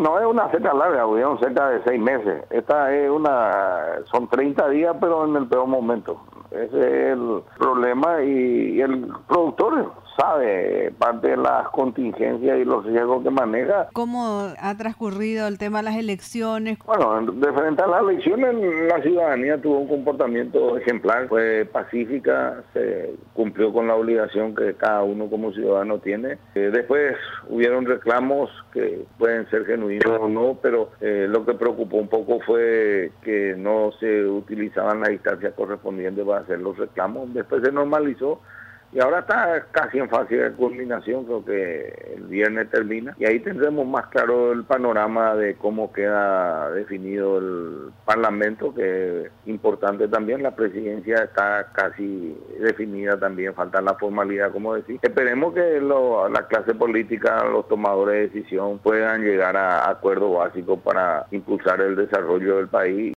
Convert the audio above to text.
no es una seca larga, hubieron cerca de 6 meses. Esta es son 30 días, pero en el peor momento. Ese es el problema y el productor sabe parte de las contingencias y los riesgos que maneja. ¿Cómo ha transcurrido el tema de las elecciones? Bueno, de frente a las elecciones, la ciudadanía tuvo un comportamiento ejemplar, fue pacífica, se cumplió con la obligación que cada uno como ciudadano tiene. Después hubieron reclamos que pueden ser genuinos o no, pero lo que preocupó un poco fue que no se utilizaban las instancias correspondientes para hacer los reclamos. Después se normalizó. Y ahora está casi en fase de culminación, creo que el viernes termina. Y ahí tendremos más claro el panorama de cómo queda definido el Parlamento, que es importante también. La presidencia está casi definida también, falta la formalidad, como decir. Esperemos que la clase política, los tomadores de decisión puedan llegar a acuerdos básicos para impulsar el desarrollo del país.